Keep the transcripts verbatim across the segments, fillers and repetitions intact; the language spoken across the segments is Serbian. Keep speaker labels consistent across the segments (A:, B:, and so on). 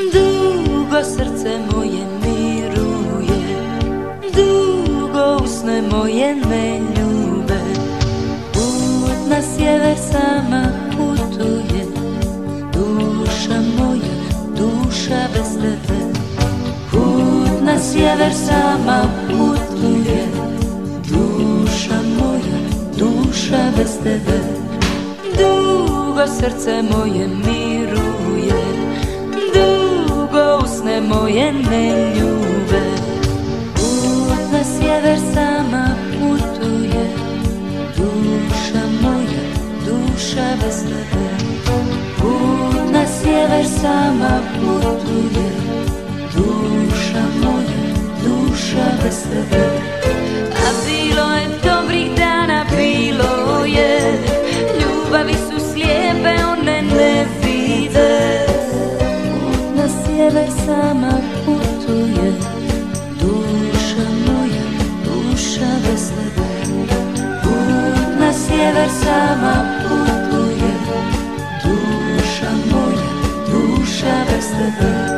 A: Dugo srce moje miruje, dugo usne moje ne ljube. Put na sjever sama putuje, duša moja, duša bez tebe. Put na sjever sama putuje, duša moja, duša bez tebe. Dugo srce moje miruje, dugo usne moje ne ljube. Put na sjever sama putuje, duša moja, duša bez tebe. Put na sjever sama putuje, duša moja, duša bez tebe. A bilo je dobrih dana, bilo je, ljubavi su slijepe, one ne vide. Put na sjever sama putuje, duša moja, duša bez tebe. Put na sjever sama putuje, duša moja, duša bez tebe.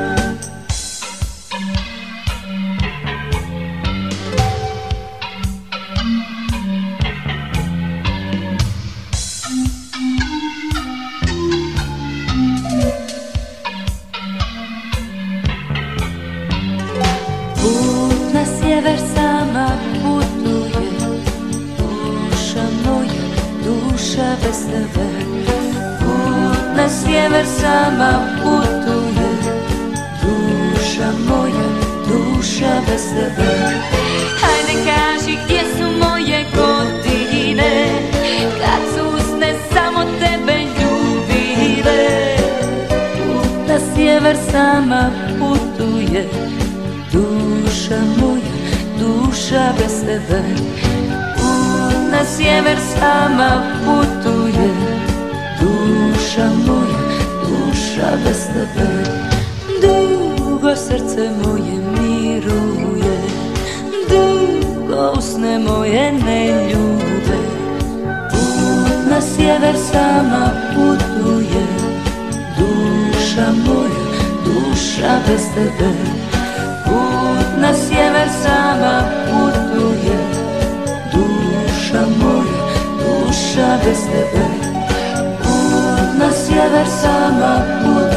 A: Put na sjever sama putuje, duša moja, duša bez tebe. Put na sjever sama putuje, duša moja, duša bez tebe. Hajde kaži gdje su moje godine, kad su usne samo tebe ljubile. Put na sjever sama putuje, duša moja, duša bez tebe. Put na sjever sama putuje, duša moja, duša bez tebe. Dugo srce moje miruje, dugo usne moje ne ljube. Put na sjever sama putuje, duša moja, duša bez tebe. Put na sjever sama putuje, duša moja, duša bez tebe. Put na sjever sama putuje,